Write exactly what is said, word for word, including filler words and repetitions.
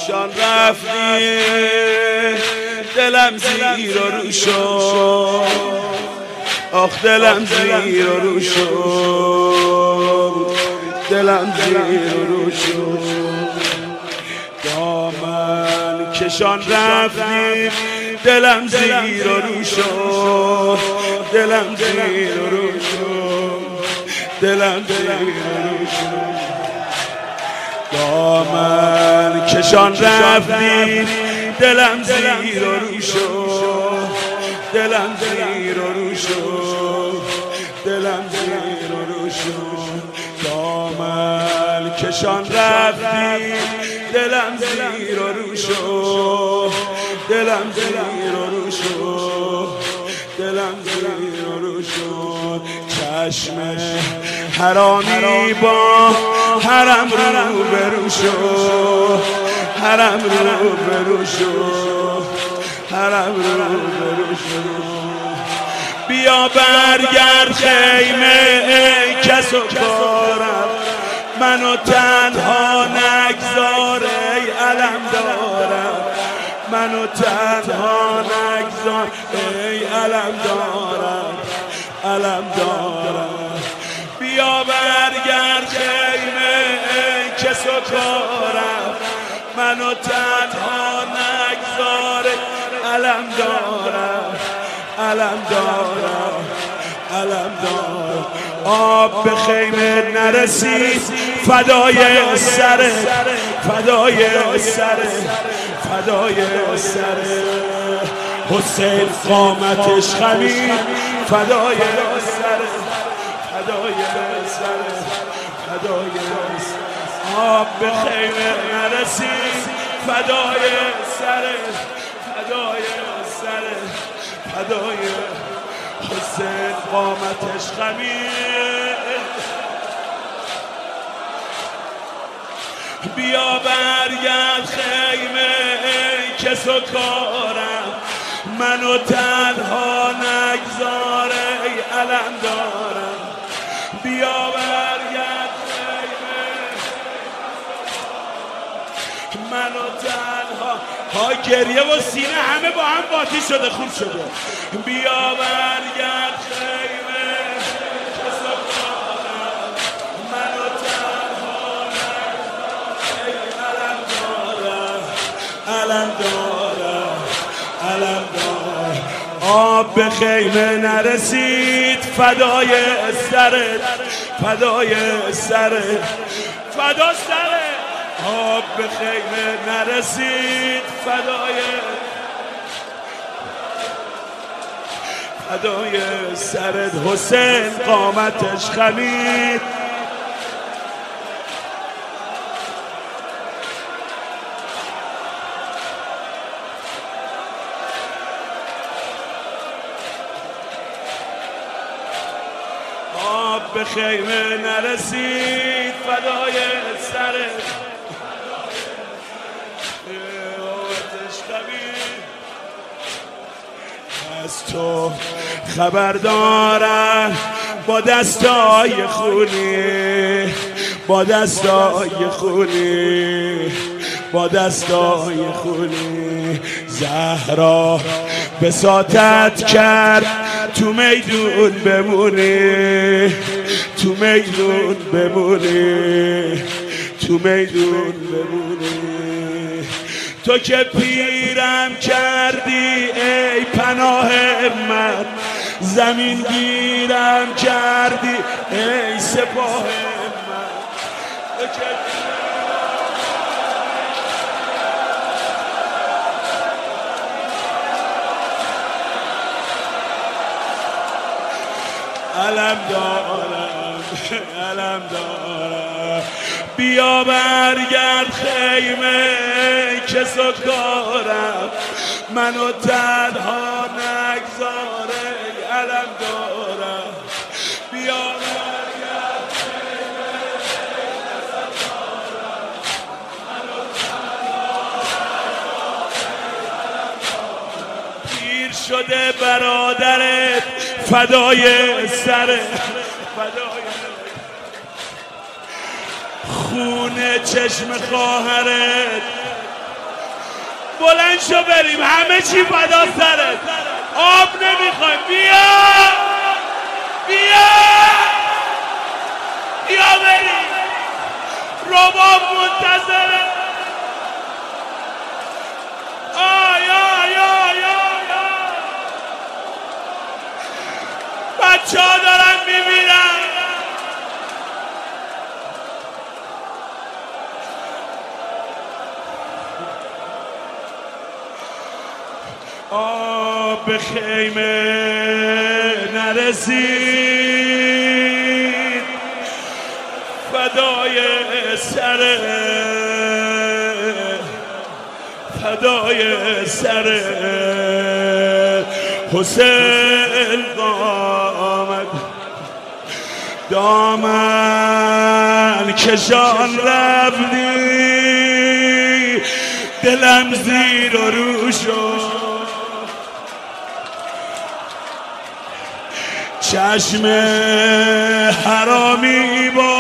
کشان رفتی دلم زیر و رو شد، آخ دلم زیر و رو شد، دلم زیر و رو شد. دامن کشان رفتی دلم زیر و رو شد، دلم زیر و رو شد، دلم زیر و رو شد. دامن کشان رفتی دلم زیر و رو شد، دلم زیر و رو شد، دلم زیر و رو شد. دامن کشان رفتی دلم زیر و رو شد، دلم زیر و رو شد، دلم زیر و رو شد. چشم حرامی با حرم رو برو شد، حرم رو برو شد، حرم رو برو شد. بیا برگرد خیمه ای کس و کارم، منو تنها نگذار ای علم دارم، منو تنها نگذار ای علم دارم، علم دارم. بیا برگرد خیمه ای کس و کارم، منو تنها نگذار علم دارم، علم دارم، علم دارم. آب به خیمه نرسید فدای سر، فدای سر، فدای سر. حسین قامتش خمید فدای سر، فدای سر، فدای سر. آب به خیمه نرسید فدای سر، فدای سر، فدای حسین قامتش خمید. بیا برگرد خیمه ای کس و کارم، منو تنها نگذار ای علم دارم. بیا برگرد خیمه منو تنها. ها گریه و سینه همه با هم قاطی شده، خوب شده. بیا برگرد خیمه کس و کارم، منو تنها نگذار ای علم دارم، علم دارم، علم دارم. آب به خیمه نرسید فدای سرت، فدای سرت، فدا سرت. آب به خیمه نرسید فدای فدای سرت. حسین قامتش خمید. آب به خیمه نرسید فدای سرت، از تو خبر دارم با دستای خونی، با دستای خونی، با دستای خونی. زهرا بساطت کرد تو میدون بمونی، تو میدون بمونی، تو میدون بمونی. تو که پیرم کردی ای پناه من، زمین گیرم کردی ای سپاه من. تو که علم دارم، علم دارم. بیا برگرد خیمه کس و کارم، منو تنها نگذار ای علم دارم. بیا برگرد خیمه کس و کارم، منو تنها نگذار ای علم دارم. پیر شده برادرت فدای سر، فدای خون چشم خواهرت بلند شو بریم، همه چی فدا سرت، آب نمیخوایم. بیا بیا بیا بریم، رباب منتظره. آی آی آی آی بچه ها دارن میمیرن. آب به خیمه نرسید، فدای سر فدای سر حسین آمد. دامن کشان رفتی، دلم زیر و رو شد. چشم حرامی با